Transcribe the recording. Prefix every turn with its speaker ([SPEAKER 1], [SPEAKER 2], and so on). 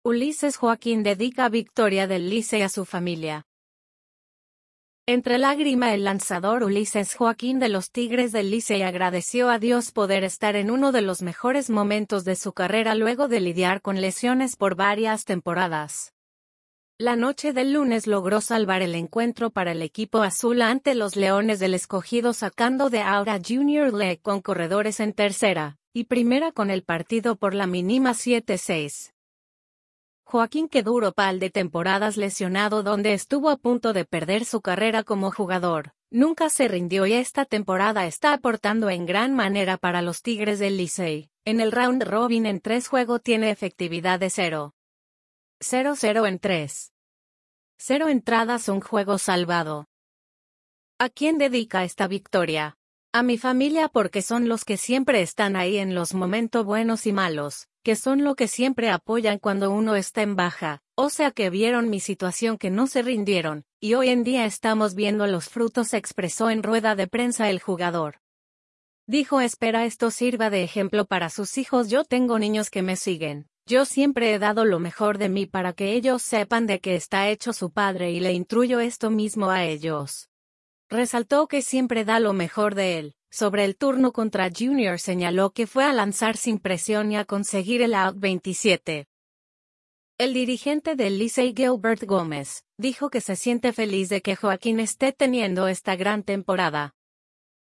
[SPEAKER 1] Ulises Joaquín dedica victoria del Licey a su familia. Entre lágrima el lanzador Ulises Joaquín de los Tigres del Licey agradeció a Dios poder estar en uno de los mejores momentos de su carrera luego de lidiar con lesiones por varias temporadas. La noche del lunes logró salvar el encuentro para el equipo azul ante los Leones del Escogido sacando de out a Junior Lee con corredores en tercera y primera con el partido por la mínima 7-6. Joaquín, que duró par de temporadas lesionado donde estuvo a punto de perder su carrera como jugador, nunca se rindió y esta temporada está aportando en gran manera para los Tigres del Licey. En el round robin en 3 juegos tiene efectividad de 0-0 en 3. 0 entradas, un juego salvado. ¿A quién dedica esta victoria? A mi familia, porque son los que siempre están ahí en los momentos buenos y malos, que son lo que siempre apoyan cuando uno está en baja, o sea que vieron mi situación, que no se rindieron, y hoy en día estamos viendo los frutos, expresó en rueda de prensa el jugador. Dijo: espera esto sirva de ejemplo para sus hijos. Yo tengo niños que me siguen. Yo siempre he dado lo mejor de mí para que ellos sepan de qué está hecho su padre y le instruyo esto mismo a ellos. Resaltó que siempre da lo mejor de él. Sobre el turno contra Junior señaló que fue a lanzar sin presión y a conseguir el out 27. El dirigente del Licey, Gilbert Gómez, dijo que se siente feliz de que Joaquín esté teniendo esta gran temporada.